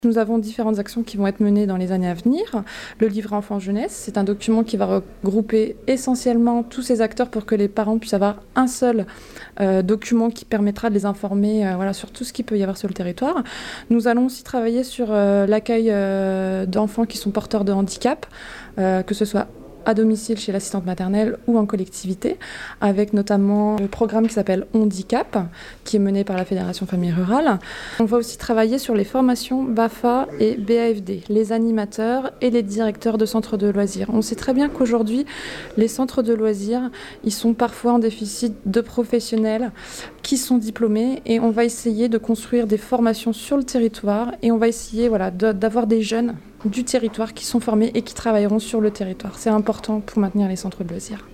Nous avons différentes actions qui vont être menées dans les années à venir. Le livret enfant-jeunesse, c'est un document qui va regrouper essentiellement tous ces acteurs pour que les parents puissent avoir un seul document qui permettra de les informer sur tout ce qu'il peut y avoir sur le territoire. Nous allons aussi travailler sur l'accueil d'enfants qui sont porteurs de handicap, que ce soit à domicile chez l'assistante maternelle ou en collectivité, avec notamment le programme qui s'appelle Handicap, qui est mené par la Fédération Famille Rurale. On va aussi travailler sur les formations BAFA et BAFD, les animateurs et les directeurs de centres de loisirs. On sait très bien qu'aujourd'hui, les centres de loisirs, ils sont parfois en déficit de professionnels qui sont diplômés, et on va essayer de construire des formations sur le territoire, et on va essayer d'avoir des jeunes du territoire qui sont formés et qui travailleront sur le territoire. C'est important pour maintenir les centres de loisirs.